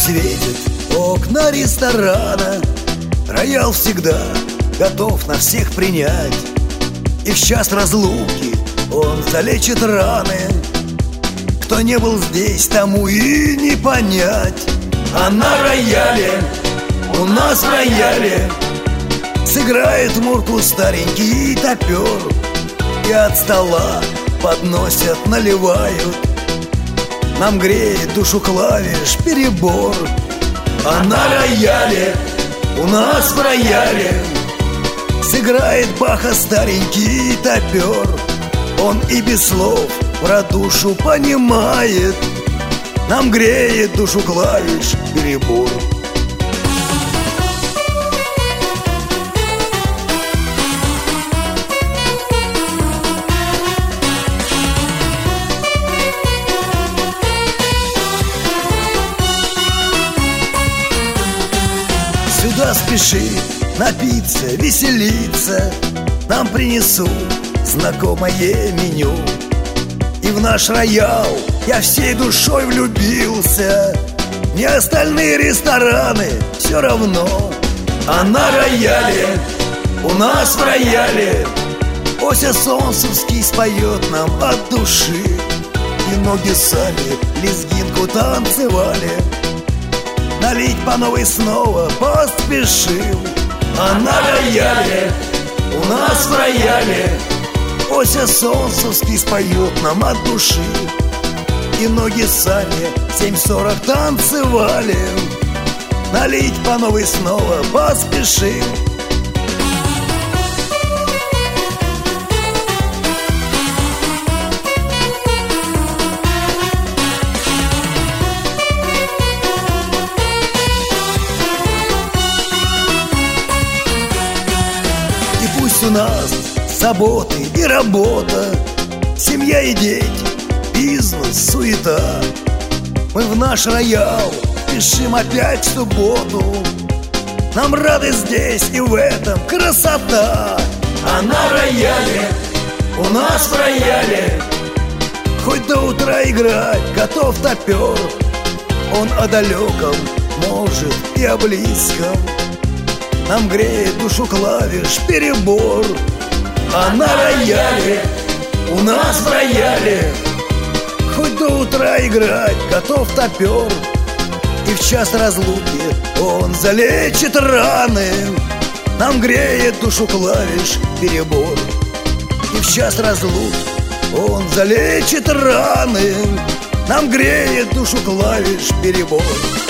светит окна ресторана, роял всегда готов на всех принять, и в час разлуки он залечит раны. Кто не был здесь, тому и не понять. А на рояле, у нас в рояле, сыграет мурку старенький топер, и от стола подносят, наливают. Нам греет душу клавиш перебор. А на рояле, у нас в рояле, сыграет Баха старенький топер. Он и без слов про душу понимает. Нам греет душу клавиш перебор. Сюда спеши напиться, веселиться, нам принесут знакомое меню. И в наш роял я всей душой влюбился. Не остальные рестораны все равно. А на рояле, у нас в рояле, Ося Солнцевский споет нам от души. И ноги сами лезгинку танцевали. Налить по новой снова поспешим. А на рояле, у нас в рояле, Ося Солнцевский споет нам от души. И ноги сами 7:40 танцевали. Налить по новой снова поспешим. И пусть у нас заботы и работа, семья и дети, бизнес, суета, мы в наш роял спешим опять в субботу. Нам радость здесь и в этом красота. А на рояле, у нас в рояле, хоть до утра играть готов топер. Он о далеком, может и о близком, нам греет душу клавиш перебор. А на рояле, у нас в рояле, хоть до утра играть готов топер. И в час разлуки он залечит раны. Нам греет душу клавиш перебор. И в час разлуки он залечит раны. Нам греет душу клавиш перебор.